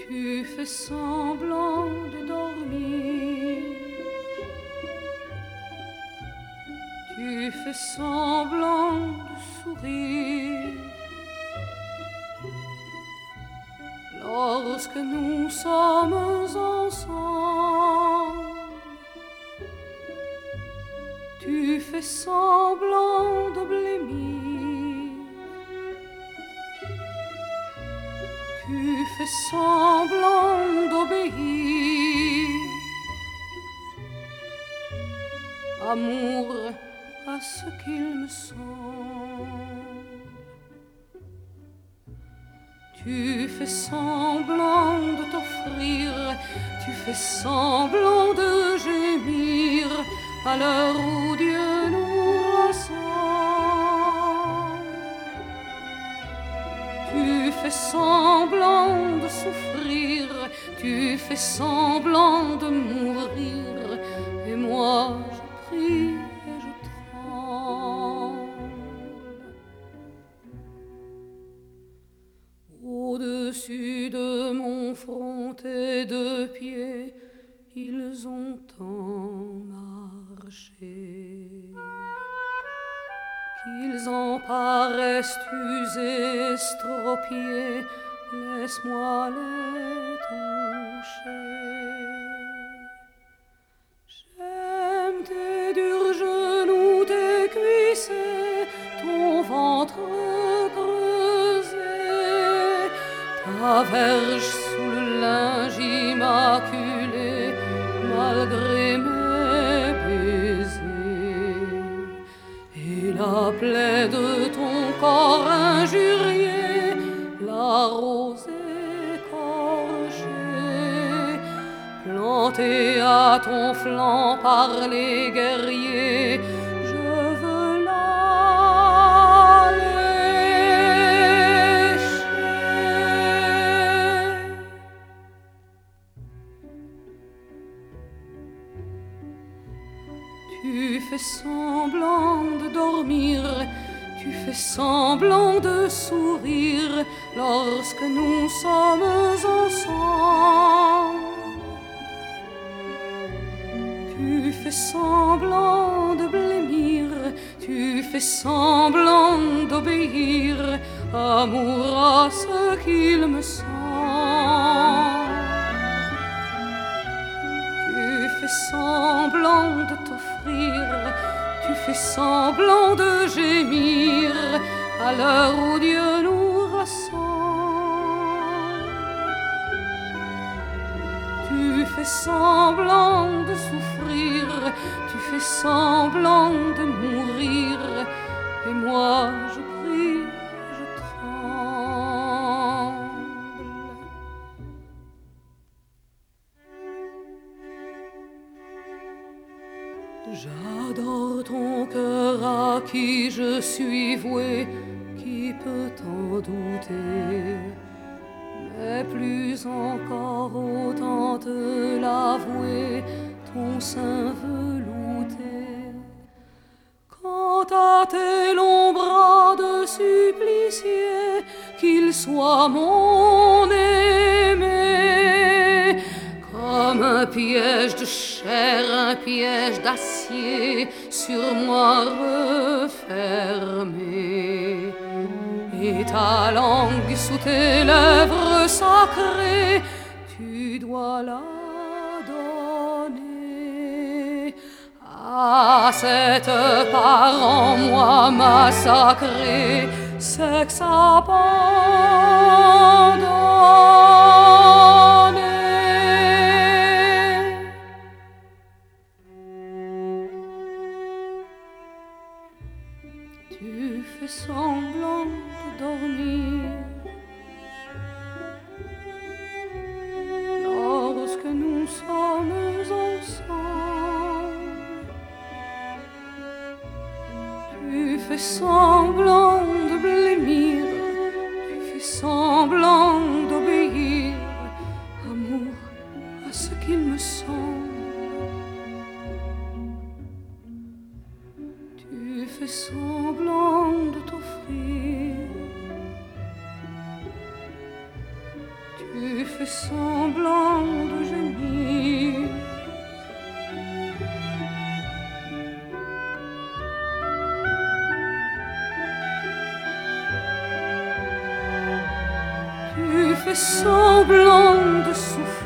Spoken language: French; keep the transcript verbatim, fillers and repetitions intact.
Tu fais semblant de dormir, tu fais semblant de sourire. Lorsque nous sommes ensemble, tu fais semblant de blêmir, tu fais semblant d'obéir. Amour à ce qu'il me semble, tu fais semblant de t'offrir, tu fais semblant de gémir à l'heure où Dieu nous rassemble. Tu fais semblant de souffrir, tu fais semblant de mourir, et moi je prie et je tremble. Au-dessus de mon front tes deux pieds, ils ont tant marché qu'ils en paraissent usés, estropiés. Laisse-moi les toucher. J'aime tes durs genoux, tes cuisses, ton ventre creusé, ta verge sous le linge immaculé, malgré mes baisers, et la plaie de ton corps injurié, la rose écorchée, plantée à ton flanc par les guerriers. Je veux la lécher. Tu fais semblant de dormir, tu fais semblant de sourire lorsque nous sommes ensemble. Tu fais semblant de blêmir, tu fais semblant d'obéir, amour à ce qu'il me semble. Tu fais semblant de t'offrir, tu fais semblant de gémir à l'heure où Dieu nous rassemble. Tu fais semblant de souffrir, tu fais semblant de mourir, et moi je prie, je tremble. J'adore ton cœur à qui je suis voué, qui peut en douter, mais plus encore autant te l'avouer, ton sein velouté. Quant à tes longs bras de supplicié, qu'ils soient mon aimé, comme un piège de chair, un piège d'acier sur moi refermé, et ta langue sous tes lèvres sacrées, tu dois la donner à cette part en moi massacrée, sexe abandonné. Tu fais semblant de dormir lorsque nous sommes ensemble. Tu fais semblant de blêmir, tu fais semblant d'obéir, amour à ce qu'il me semble. Tu fais semblant de t'offrir, tu fais semblant de gémir. Tu fais semblant de souffrir.